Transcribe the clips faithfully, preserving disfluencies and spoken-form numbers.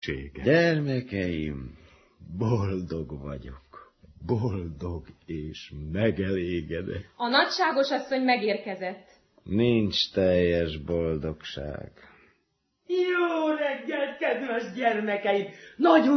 szüksége. Gyermekeim, boldog vagyok. Boldog és megelégedett. A nagyságos asszony megérkezett. Nincs teljes boldogság. Jó reggelt, kedves gyermekeim! Nagy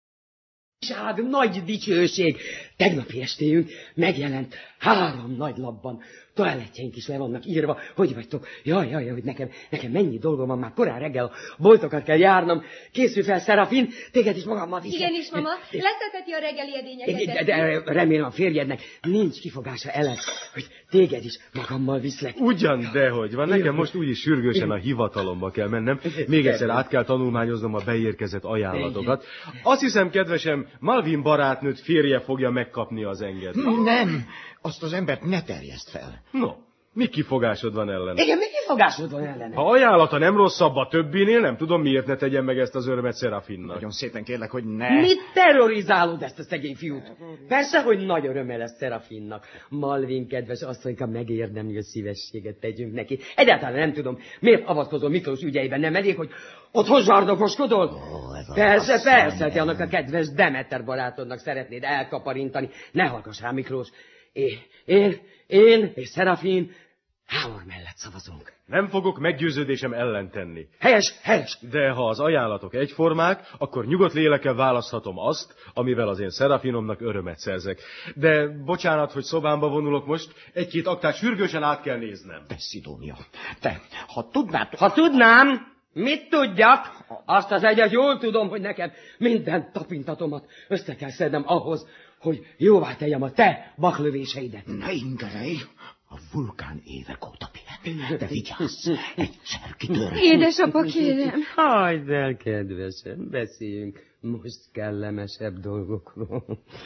újság, nagy dicsőség. Tegnapi estéjünk megjelent három nagy lapban. Toalettjeink is le vannak írva. Hogy vagytok? Jaj, jaj, hogy nekem, nekem mennyi dolgom van, már korán reggel a boltokat kell járnom. Készülj fel, Szerafin, téged is magammal viszem. Igenis, mama, leszedheti a reggeli edényeket. De, de remélem a férjednek nincs kifogása ellen, hogy téged is magammal viszlek. Ugyan, dehogy van, nekem most úgyis sürgősen a hivatalomba kell mennem. Még egyszer át kell tanulmányoznom a beérkezett ajánlatokat. Azt hiszem, kedvesem, Malvin barátnőt férje fogja megkapni az engedélyt. Nem, azt az embert ne terjeszt fel. No, mi kifogásod van ellene? Igen, mi kifogásod van ellene? Ha ajánlata nem rosszabb a többinél, nem tudom, miért ne tegyen meg ezt az örömet Szerafinnak. Nagyon szépen kérlek, hogy ne. Mit terrorizálod ezt a szegény fiút? Persze, hogy nagy öröme lesz Szerafinnak. Malvin, kedves asszonyka, megérdemli, hogy szívességet tegyünk neki. Egyáltalán nem tudom, miért avatkozol Miklós ügyeiben, nem elég, hogy otthon zsardokoskodol? Oh, persze, persze, te annak a kedves Demeter barátodnak szeretnéd elkaparintani. Ne hallgass rá, Miklós. Én, én, én és Szerafin Hámor mellett szavazunk. Nem fogok meggyőződésem ellen tenni. Helyes, helyes. De ha az ajánlatok egyformák, akkor nyugodt lélekkel választhatom azt, amivel az én Szerafinomnak örömet szerzek. De bocsánat, hogy szobámba vonulok most, egy-két aktát sürgősen át kell néznem. Te, Szidónia, te, ha tudnád... Ha tudnám, mit tudjak, azt az egyet jól tudom, hogy nekem minden tapintatomat össze kell szednem ahhoz, hogy jóvá tegyem a te baklövéseidet. Ne ingerej, a vulkán évek óta pihen. De vigyázz, egyszer kitör. Édesapa, kérem. Hagyd el, kedvesem, beszéljünk most kellemesebb dolgokról.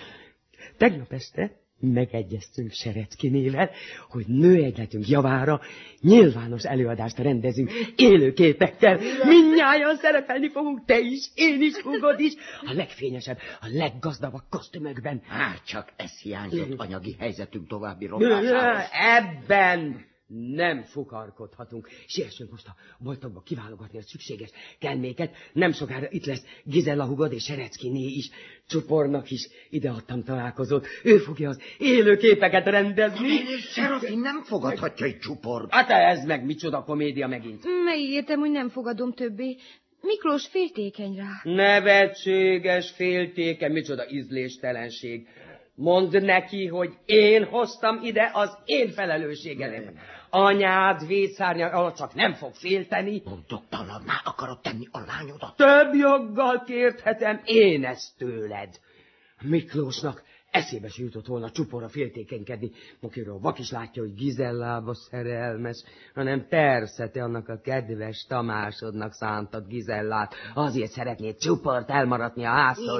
Tegnap este megegyeztünk Sereckinével, hogy nőegyletünk javára nyilvános előadást rendezünk élőképekkel. Mindnyájan szerepelni fogunk, te is, én is, húgod is, a legfényesebb, a leggazdagabb kosztümökben. Hát csak ez hiányzott anyagi helyzetünk további romlásához. Ebben nem fukarkodhatunk. Siessünk most a boltokba kiválogatni a szükséges kelméket. Nem sokára itt lesz Gizella hugod és Sereckiné is. Csupornak is ideadtam találkozót. Ő fogja az élőképeket rendezni. Szerafin nem fogadhatja egy csuport. Hát ez meg micsoda komédia megint. Megígértem, hogy nem fogadom többé. Miklós féltékeny rá. Nevetséges, féltékeny, micsoda ízléstelenség. Mondd neki, hogy én hoztam ide az én felelősségemet. Anyád védszárnya alatt csak nem fog félteni. Boldogtalanná akarod tenni a lányodat. Több joggal kérthetem én ezt tőled. Miklósnak eszébe se jutott volna csuporra féltékenykedni, akiről a vak is látja, hogy Gizellába szerelmes, hanem persze te annak a kedves Tamásodnak szántad Gizellát, azért szeretnéd csuport elmaradni a háztól.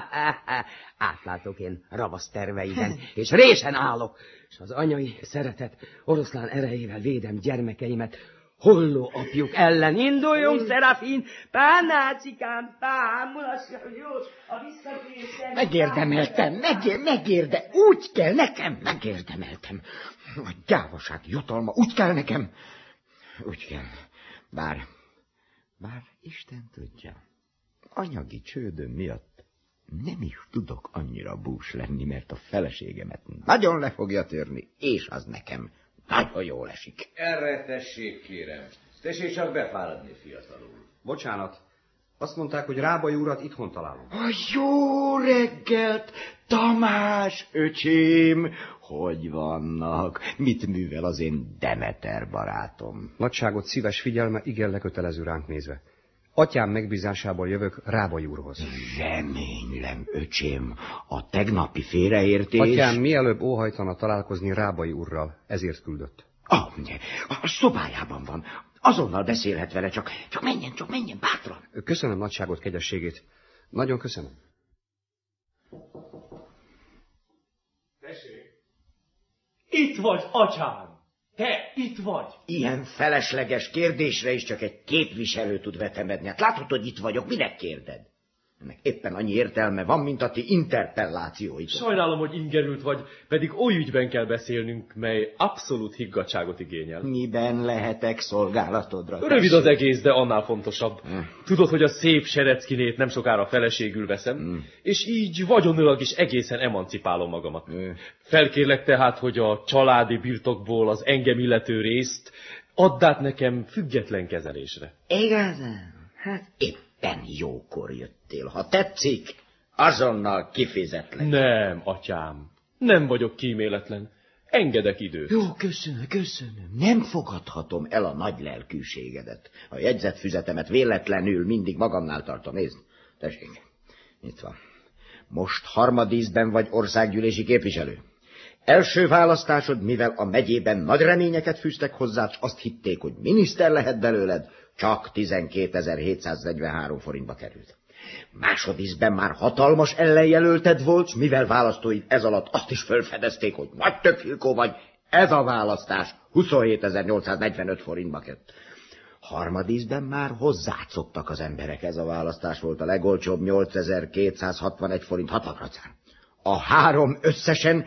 Átlátok én ravasz terveiden, és résen állok, és az anyai szeretet oroszlán erejével védem gyermekeimet, holló apjuk ellen. Induljunk, Szerafin, pánácsikám, pán, mulassia, hogy jó, a visszatérésem. Megérdemeltem, megér, megérde, úgy kell nekem, megérdemeltem. A gyávaság jutalma, úgy kell nekem, úgy kell. Bár, bár Isten tudja, anyagi csődöm miatt nem is tudok annyira bús lenni, mert a feleségemet nagyon le fogja törni, és az nekem nagyon jól esik. Erre tessék, kérem. Tessék csak befáradni, fiatalul. Bocsánat. Azt mondták, hogy Rábai urat itthon találom. A jó reggelt, Tamás öcsém! Hogy vannak? Mit művel az én Demeter barátom? Nagyságot szíves figyelme igen lekötelező ránk nézve. Atyám megbízásából jövök Rábai úrhoz. Reménylem, öcsém, a tegnapi félreértés... Atyám mielőbb óhajtana találkozni Rábai úrral, ezért küldött. Ah, a szobájában van. Azonnal beszélhet vele, csak, csak menjen, csak menjen, bátran. Köszönöm nagyságot, kegyességét. Nagyon köszönöm. Tessék! Itt vagy, atyám! Te itt vagy! Ilyen felesleges kérdésre is csak egy képviselő tud vetemedni. Hát látod, hogy itt vagyok, minek kérded? Ennek éppen annyi értelme van, mint a ti interpellációitok. Sajnálom, hogy ingerült vagy, pedig oly ügyben kell beszélnünk, mely abszolút higgadtságot igényel. Miben lehetek szolgálatodra? Rövid az egész, de annál fontosabb. Hmm. Tudod, hogy a szép Sereckinét nem sokára feleségül veszem, hmm. és így vagyonilag is egészen emancipálom magamat. Hmm. Felkérlek tehát, hogy a családi birtokból az engem illető részt add át nekem független kezelésre. Igazán? Hát éppen jókor jöttél. Ha tetszik, azonnal kifizetlek. Nem, atyám, nem vagyok kíméletlen. Engedek időt. Jó, köszönöm, köszönöm. Nem fogadhatom el a nagy lelkűségedet. A jegyzetfüzetemet véletlenül mindig magamnál tartom. Nézd, tessék, itt van. Most harmadízben vagy országgyűlési képviselő. Első választásod, mivel a megyében nagy reményeket fűztek hozzá, s azt hitték, hogy miniszter lehet belőled, csak tizenkétezer-hétszáznegyvenhárom forintba került. Másodízben már hatalmas ellenjelölted volt, s mivel választóid ez alatt azt is felfedezték, hogy nagy többfilkó vagy, ez a választás huszonhétezer-nyolcszáznegyvenöt forintba került. Harmadízben már hozzászoktak az emberek, ez a választás volt a legolcsóbb, nyolcezer-kétszázhatvanegy forint hatvan kracár. A három összesen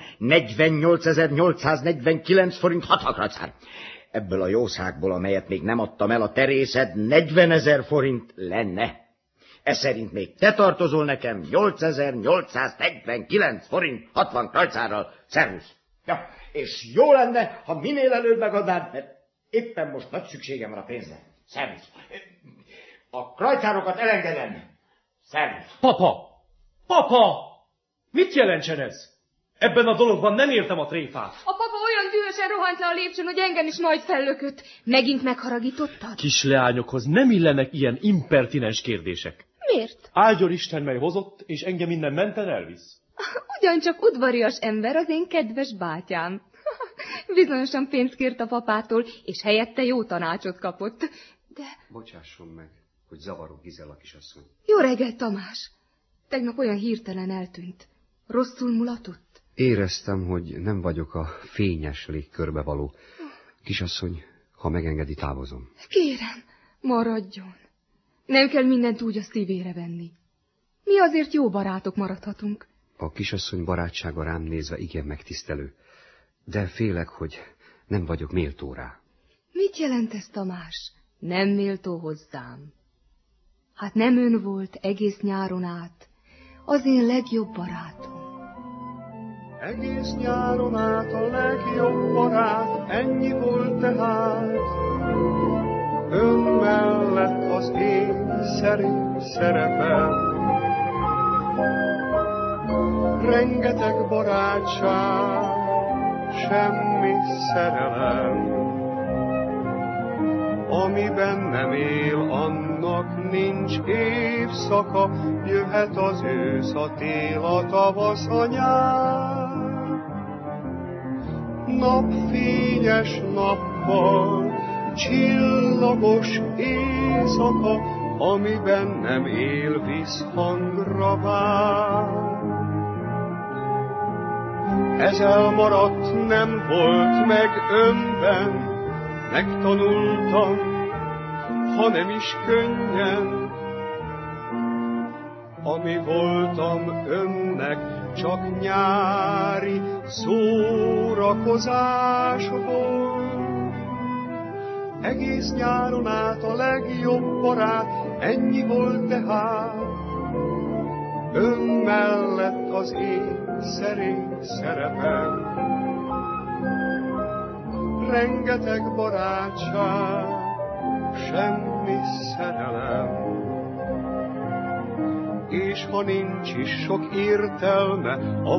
negyvennyolcezer-nyolcszáznegyvenkilenc forint hatvan kracár. Ebből a jószágból, amelyet még nem adtam el, a terészed negyvenezer forint lenne. Ez szerint még te tartozol nekem nyolcezer-nyolcszáznegyvenkilenc forint hatvan krajcárral. Szervusz! Ja, és jó lenne, ha minél előbb megadnád, mert éppen most nagy szükségem van a pénzre. Szervusz! A krajcárokat elengedem. Szervusz! Papa! Papa! Mit jelentsen ez? Ebben a dologban nem értem a tréfát. A papa olyan dühösen rohant le a lépcsőn, hogy engem is majd fellökött. Megint megharagítottad? Kis leányokhoz nem illenek ilyen impertinens kérdések. Miért? Áldjon Isten, mely hozott, és engem innen menten elvisz. Ugyancsak udvarias ember az én kedves bátyám. Bizonyosan pénzt kért a papától, és helyette jó tanácsot kapott. De... Bocsásson meg, hogy zavarok, Gizella kisasszony. Jó reggel, Tamás. Tegnap olyan hirtelen eltűnt. Rosszul mulatott? Éreztem, hogy nem vagyok a fényes légkörbe való. Kisasszony, ha megengedi, távozom. Kérem, maradjon. Nem kell mindent úgy a szívére venni. Mi azért jó barátok maradhatunk. A kisasszony barátsága rám nézve igen megtisztelő, de félek, hogy nem vagyok méltó rá. Mit jelent ez, Tamás? Nem méltó hozzám. Hát nem ön volt egész nyáron át az én legjobb barátom. Egész nyáron át a legjobb barát, ennyi volt tehát. Ön mellett az én szerint szerepel. Rengeteg barátság, semmi szerelem. Ami bennem él, annak nincs évszaka, jöhet az ősz, a tél, a tavasz, a nyár. Napfényes nappal, csillagos éjszaka, ami bennem él, visszhangra vár. Ez elmaradt, nem volt meg önben, megtanultam, ha nem is könnyen. Ami voltam önnek, csak nyári szórakozás volt. Egész nyáron át a legjobb barát, ennyi volt tehát. Ön mellett az én szerény szerepem. Rengeteg barátság, semmi szerelem. És ha nincs is sok értelme a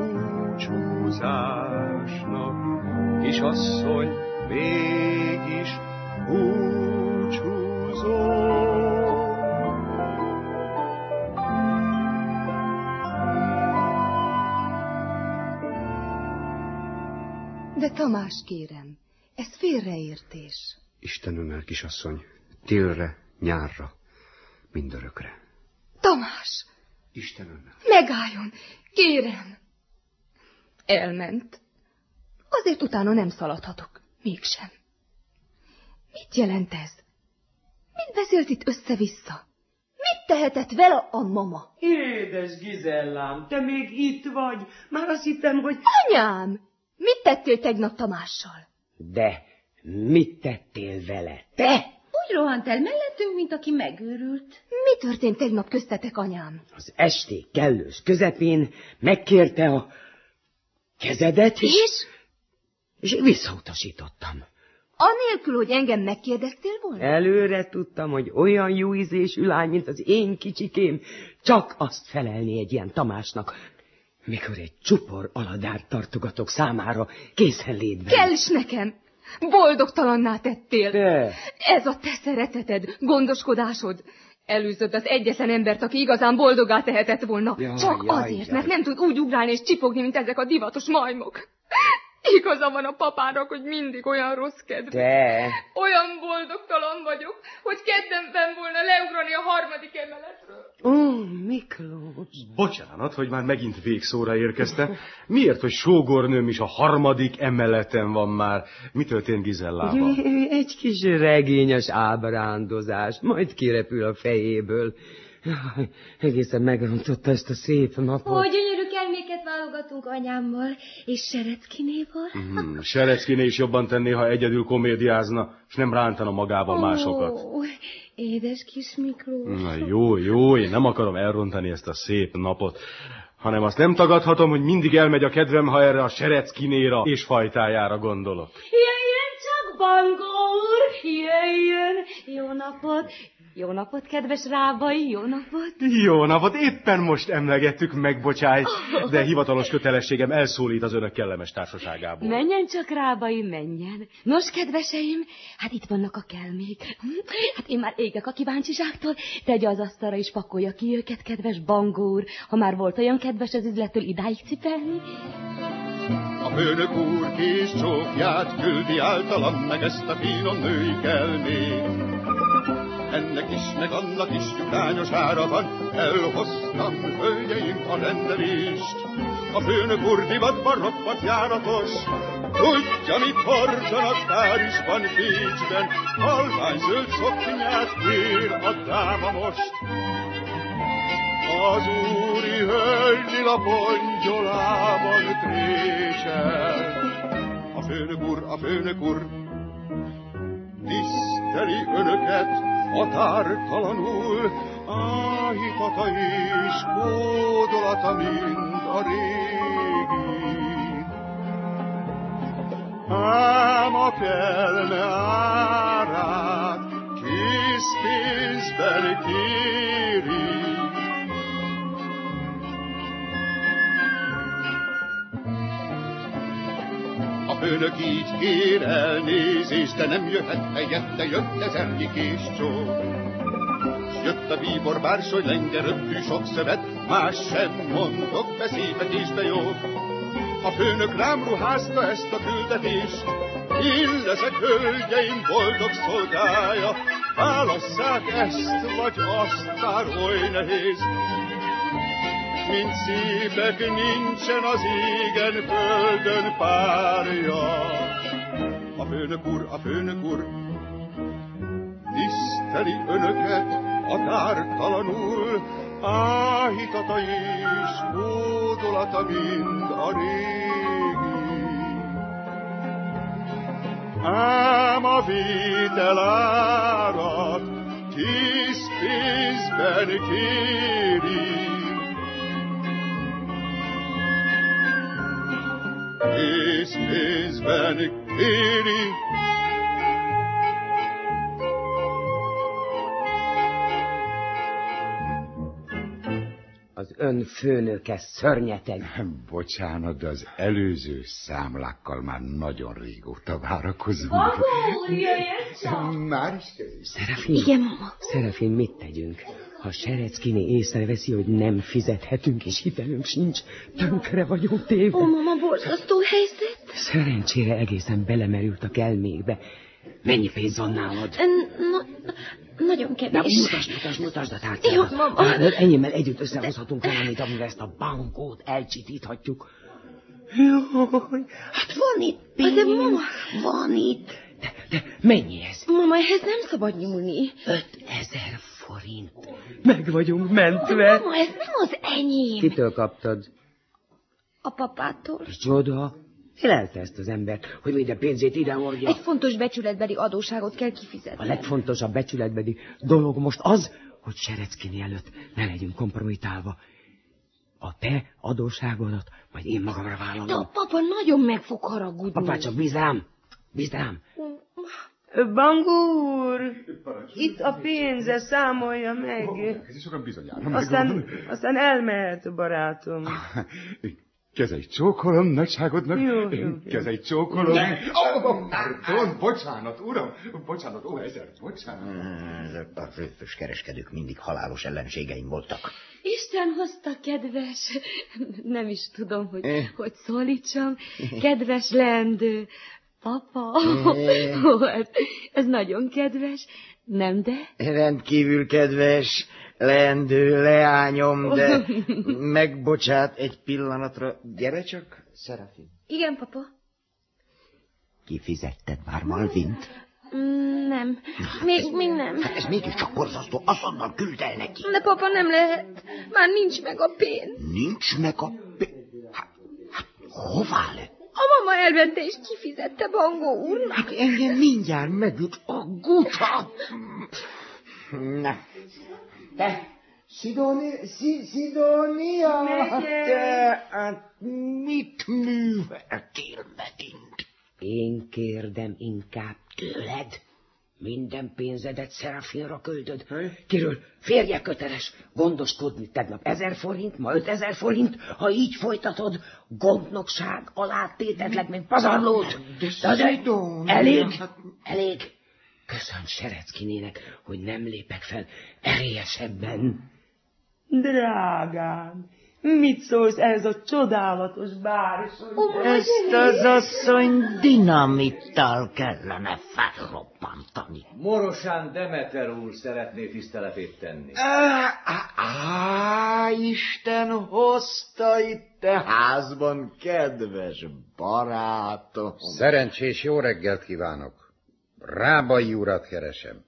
búcsúzásnak, kisasszony, mégis búcsúzom. De Tamás, kérem, ez félreértés. Isten önnel, kisasszony, télre, nyárra, mindörökre. Tamás! Isten önnel. Megálljon, kérem! Elment. Azért utána nem szaladhatok, mégsem. Mit jelent ez? Mit beszélt itt össze-vissza? Mit tehetett vele a mama? Édes Gizellám, te még itt vagy? Már azt hittem, hogy... Anyám, mit tettél tegnap Tamással? De mit tettél vele, te? Úgy rohant el mellettünk, mint aki megőrült. Mi történt tegnap köztetek, anyám? Az esték kellős közepén megkérte a kezedet, és... És? És visszautasítottam. Anélkül, hogy engem megkérdeztél volna? Előre tudtam, hogy olyan jó ízésű lány, mint az én kicsikém, csak azt felelni egy ilyen Tamásnak, mikor egy csupor aladárt tartogatok számára készenlétben. Kell is nekem! Boldogtalanná tettél! De. Ez a te szereteted, gondoskodásod. Elűzöd az egyetlen embert, aki igazán boldogá tehetett volna. Jaj, Csak jaj, azért, jaj. mert nem tud úgy ugrálni és csipogni, mint ezek a divatos majmok. Igaza van a papának, hogy mindig olyan rossz kedv. De. Olyan boldogtalan vagyok, hogy kedvemben volna leugrani a harmadik emeletről. Ó, Miklós. Bocsánat, hogy már megint végszóra érkeztem. Miért, hogy sógornőm is a harmadik emeleten van már? Mi történt Gizellával? Egy kis regényes ábrándozás, majd kirepül a fejéből. Jaj, egészen megrontotta ezt a szép napot. Ó, gyönyörű kelméket válogatunk anyámmal, és Sereckinéval. Hmm, Sereckiné is jobban tenné, ha egyedül komédiázna, és nem rántana magába másokat. Ó, édes kis Miklós. Na jó, jó, én nem akarom elrontani ezt a szép napot, hanem azt nem tagadhatom, hogy mindig elmegy a kedvem, ha erre a Sereckinéra és fajtájára gondolok. Jöjjön csak, Bangó úr, jöjjön. Jó napot. Jó napot, kedves Rábai, jó napot. Jó napot, éppen most emlegettük, megbocsájt, de hivatalos kötelességem elszólít az önök kellemes társaságából. Menjen csak, Rábai, menjen. Nos, kedveseim, hát itt vannak a kelmék. Hát én már égek a kíváncsiságtól. Tegye az asztalra és pakolja ki őket, kedves Bangó úr, ha már volt olyan kedves az üzlettől idáig cipelni. A főnök úr kis csókját küldi általam meg ezt a finom női kelmét. Ennek is, meg annak is jutányos ára van, elhoztam, hölgyeim, a rendelést. A főnök úr divatban roppant járatos, tudja, mit hordanak Párizsban, Bécsben, halvány zöld szoknyát kér a dáma most. Az úri hölgy lila pongyolában trécsel. A főnök úr, a főnök úr, tiszteli önöket határtalanul, áhítata és kódolata mind a régi. Ám a kelme árát készpénzben kéri. A főnök így kér elnézést, de nem jöhet helyette, jött ezernyi kés csók. S jött a bíbor, bársony, lenge, röptű, sok szövet, más sem mondok, beszélgetésbe jó. A főnök rám ruházta ezt a küldetést, én leszek, hölgyeim, boldog szolgája, válasszák ezt vagy azt, bár oly nehéz. Mint szépek nincsen az égen, földön párja. A főnök úr, a főnök úr, tiszteli önöket határtalanul, áhítata és hódolata mind a régi. Ám a vételárat készpénzben kéri. Készpénzben kéri. Az ön főnöke szörnyeteg. Bocsánat, de az előző számlákkal már nagyon régóta várakozunk. Bangó úr, jöjjön csak. Már is kezdjük. Szerefin, Igen, mama. Szerefin, mit tegyünk? Ha Sereckiné észreveszi, hogy nem fizethetünk, és hitelünk sincs, tönkre vagyunk téve. Ó, mama, borzasztó helyzet. Szerencsére egészen belemerült a kelmékbe. Mennyi pénz van nálad? Na, nagyon Na, kevés. mutasd, mutasd, mutasd a tárcádat. Jó, mama. Ah, Enyémmel együtt összehozhatunk valamit, amivel ezt a bankót elcsitíthatjuk. Jaj, hát van itt pénz. De, mama. Van itt. De, de mennyi ez? Mama, ehhez nem szabad nyúlni. Öt ezer forint. Meg vagyunk mentve. Mama, ez nem az enyém. Kitől kaptad? A papától. Csoda. Élelte ezt az embert, hogy minden pénzét ide hordja. Egy fontos becsületbeli adósságot kell kifizetni. A legfontosabb becsületbeli dolog most az, hogy Sereckini előtt ne legyünk kompromitálva. A te adósságodat majd én magamra vállalom. De a papa nagyon meg fog haragudni. Papá, csak bízd rám, bízd rám. Bangó úr, itt a pénze, számolja meg. Ez sokan bizonyára. Aztán, aztán elmehet a barátom. Kezeit csókolom, nagyságodnak. Jó, jó. Kezeit csókolom. Oh, oh, pardon, bocsánat, uram. Bocsánat, ó, ezer, bocsánat. A röfös kereskedők mindig halálos ellenségeim voltak. Isten hozta, kedves. Nem is tudom, hogy eh. hogy szólítsam. Kedves lendő. Papa. Eh. Ó, ez, ez nagyon kedves. Nem de? Rendkívül kedves. Leendő leányom, de megbocsát egy pillanatra. Gyere csak, Szerafin. Igen, papa. Kifizetted már Malvint? Mm, nem. Még, még nem. Hát ez mégiscsak borzasztó, azonnal küld el neki. De papa, nem lehet. Már nincs meg a pénz. Nincs meg a pénz? Hát, hát hová lett? A mama elvette és kifizette Bangó úrnak. Hát engem mindjárt megüt a guta. Na. Te, Szidónia, Szidónia, te, hát mit műveltél megint? Én kérdem inkább tőled. Minden pénzedet Szerafinra költöd. Kiről férje köteles gondoskodni, tegnap ezer forint, ma ötezer forint, ha így folytatod, gondnokság alá tétetlek, mint pazarlót. De, de elég, elég. Köszönj Sereckinének, hogy nem lépek fel erélyesebben. Drágám, mit szólsz ez a csodálatos bársony? Ezt az asszony dinamittal kellene felrobbantani. Morosán Demeter úr szeretné tiszteletét tenni. Á, á, á, Isten hozta itt a házban, kedves barátom. Szerencsés jó reggelt kívánok. Rábai urat keresem.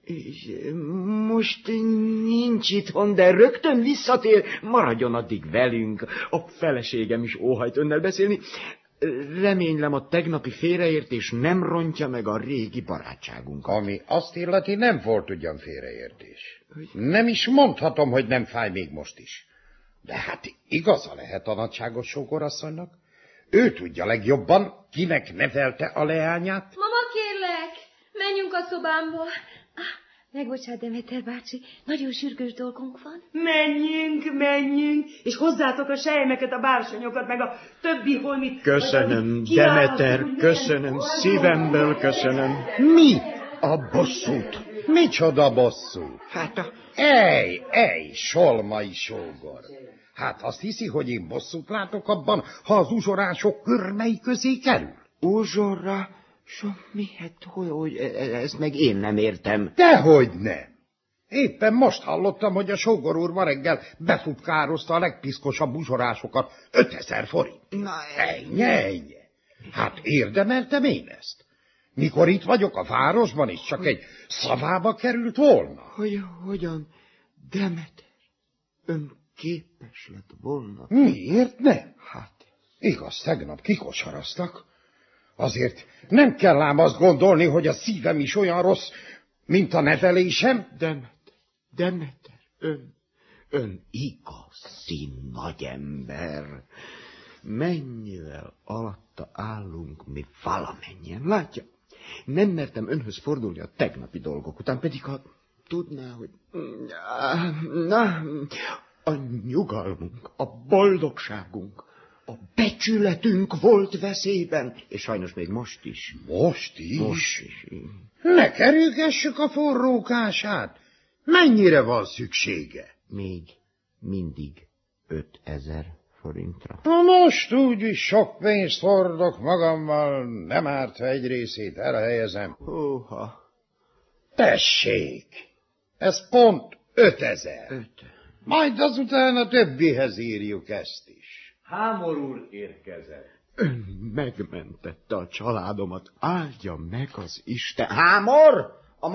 Most nincs itthon, de rögtön visszatér. Maradjon addig velünk. A feleségem is óhajt önnel beszélni. Reménylem a tegnapi félreértés nem rontja meg a régi barátságunkat. Ami azt illeti, nem volt ugyan félreértés. Nem is mondhatom, hogy nem fáj még most is. De hát igaza lehet a nagyságos sógorasszonynak. Ő tudja legjobban, kinek nevelte a leányát. Mama, kérlek! Menjünk a szobámba. Ah, megbocsát, Demeter bácsi, nagyon sürgős dolgunk van. Menjünk, menjünk, és hozzátok a sejmeket, a bársonyokat, meg a többi holmit. Köszönöm, Demeter, köszönöm, szívemből köszönöm. Mi a bosszút? Micsoda bosszú? Hát a... Ej, ej, solmai sógor. Hát azt hiszi, hogy én bosszút látok abban, ha az uzsorások körmei közé kerül? Uzsora... So, mi, hát, hogy, hogy, ezt meg én nem értem. Dehogy nem. Éppen most hallottam, hogy a sógor úr ma reggel befutkározta a legpiszkosabb uzsorásokat ötezer forint. Na, ennyi, ennyi. Hát érdemeltem én ezt. Mikor itt vagyok a városban is, csak egy szavába került volna. Hogy, hogyan, Demeter, ön képes lett volna? Miért nem? Hát. Igaz, tegnap kikosaraztak. Azért nem kell ám azt gondolni, hogy a szívem is olyan rossz, mint a nevelésem. Demeter, Demeter, ön, ön igazi nagy ember. Mennyivel alatta állunk mi valamennyien, látja? Nem mertem önhöz fordulni a tegnapi dolgok után, pedig ha tudná, hogy... Na, a nyugalmunk, a boldogságunk, a becsületünk volt veszélyben, és sajnos még most is. Most is? Most is. Ne kerülgessük a forrókását. Mennyire van szüksége? Még mindig ötezer forintra. Most úgyis sok pénzt hordok magammal, nem árt, ha egy részét elhelyezem. Húha. Tessék, ez pont ötezer. Öt. Majd azután a többihez írjuk ezt is. Hámor úr érkezett. Ön megmentette a családomat, áldja meg az Isten. Hámor!